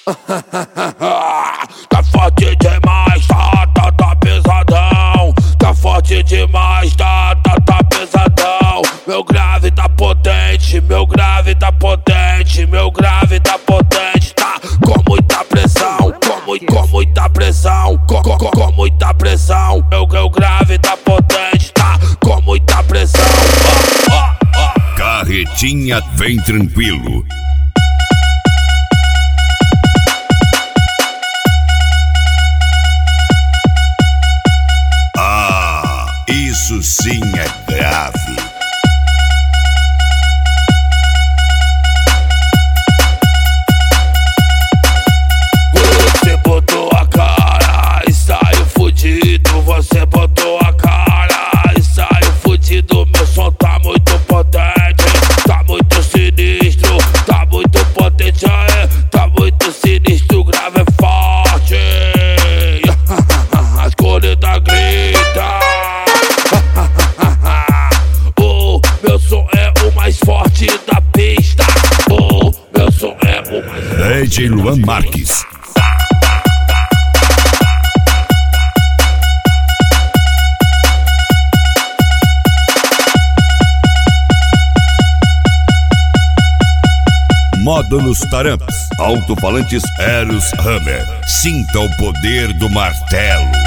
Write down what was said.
Tá forte demais, tá pesadão. Tá forte demais, tá pesadão. Meu grave tá potente, meu grave tá potente, meu grave tá potente. Tá com muita pressão, com muita pressão, com muita pressão. Meu grave tá potente, tá com muita pressão. Carretinha vem tranquilo. Isso sim é grave. Você botou a cara e saiu fudido. Você botou a cara e saiu fudido. Meu som tá muito potente, tá muito sinistro, tá muito potente, tá muito sinistro. O grave é forte, as cornetas gritam. Meu som é o mais forte da pista. Meu som é o mais forte. DJ Luan Marques. Modo nos taramps. Alto-falantes Eros Hammer. Sinta o poder do martelo.